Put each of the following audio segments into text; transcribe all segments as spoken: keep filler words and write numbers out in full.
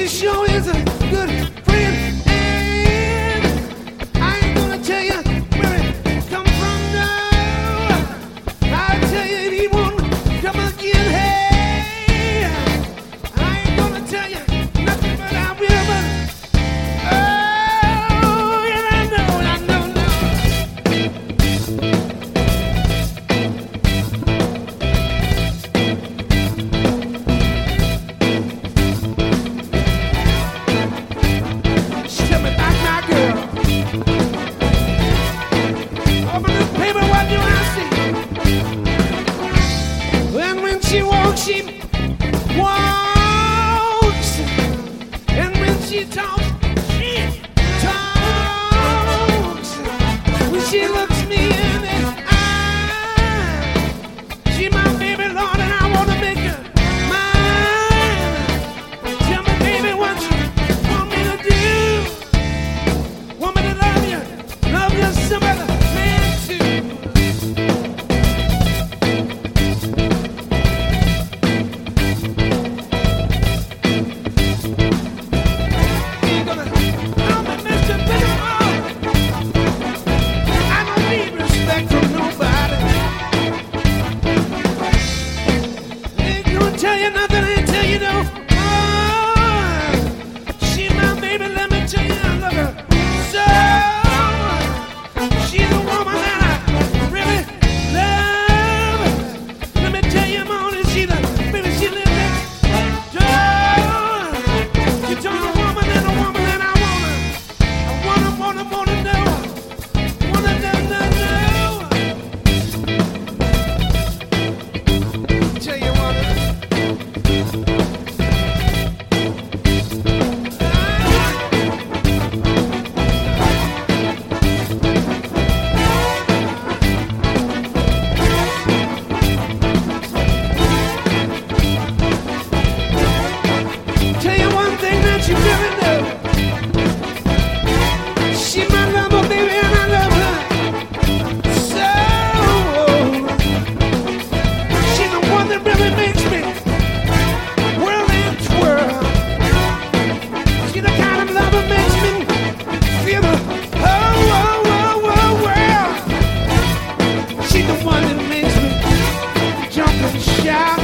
She sure is a good friend. And I ain't gonna tell you where it come from now. I'll tell you it won't come again. Hey, I ain't gonna tell you nothing, but I will. But oh, and I know, I know, know. Tell me about my girl. Open the paper, what do I see? When when she walks, she walks, and when she talks, she talks. When she looks me in the eye, she my baby, Lord, and I wanna make her mine. Tell me, baby, what you want me to do? Want me to love you, love you some other man too. You gonna call me Mister Baseball? I don't need respect from nobody. Ain't gonna tell you nothing, ain't tell you no. Oh, she my baby, let me tell you I love her so. She's the woman that I really love. Let me tell you, Mona, she the baby, she lives next door. She's the woman and a woman that I wanna, I wanna, wanna, wanna know, wanna know, know, know. Tell you what. Tell you one thing that you really know. She my lover, baby, and I love her so. She's the one that really makes me whirl and twirl. She's the kind of lover makes me feel the whole, whole, whole, whole world. She's the one that makes me jump and shout.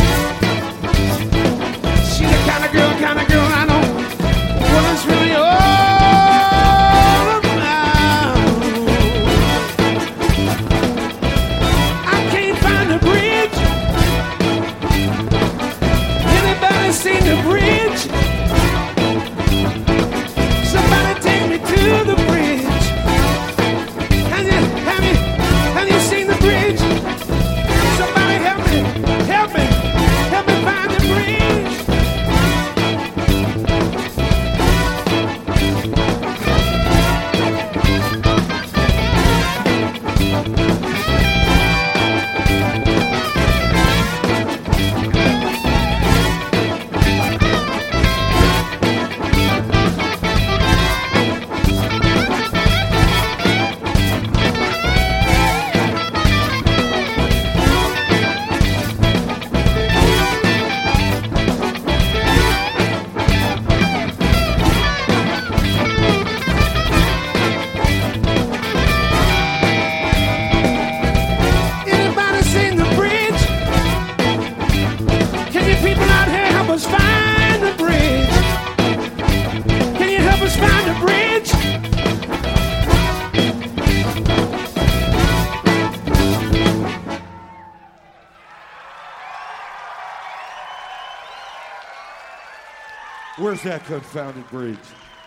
She's the kind of girl, kind of girl I know what it's really all about. I can't find a bridge. Anybody seen the bridge? Somebody take me to the bridge. Have you, have you, have you seen the bridge? Somebody help me, help me, help me find the bridge. Anybody seen the bridge? Can you people out here help us find the bridge? Can you help us find the bridge? Where's that confounded bridge?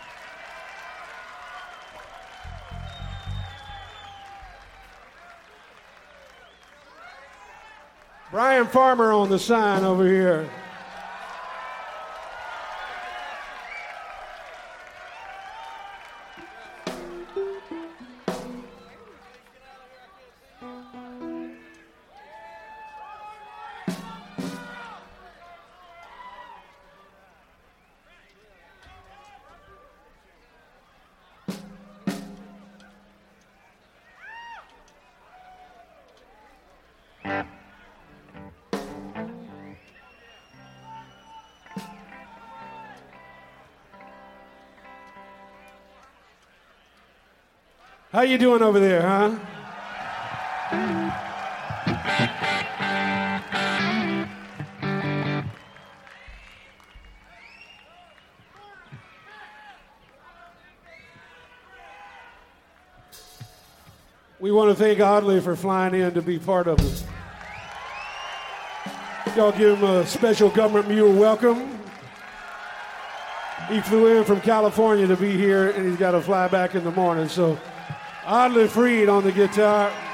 Brian Farmer on the sign over here. How you doing over there, huh? We want to thank Audley for flying in to be part of it. Y'all give him a special government mule welcome. He flew in from California to be here, and he's got to fly back in the morning. So, Audley Freed on the guitar.